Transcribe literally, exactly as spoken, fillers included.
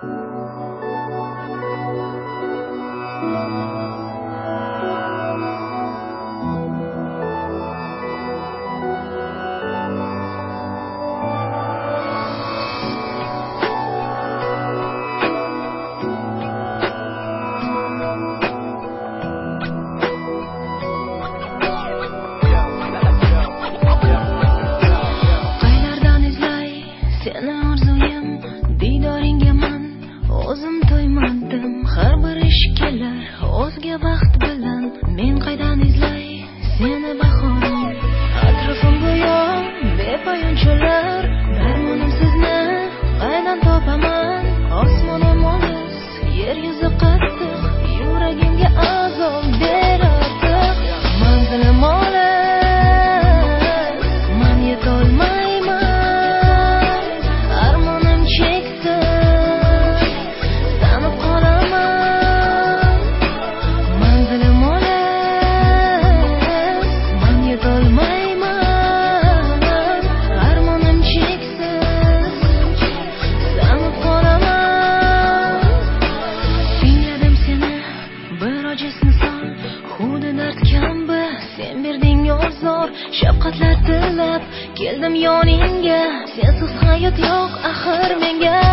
O'zga baxt bilan men qaydan izlay seni bahorim. Atrofim go'yo bepoyon cho'llar, darmonim sizni qaydan topaman? Osmonim olis, yer yuzi qattiq, yuragimga azob berardiq. Manzilim olis, man yetolmayman, armonim cheksiz, sanib qolaman. Shafqatlar tilab keldim yoningga, sensiz hayot yo'q axir menga.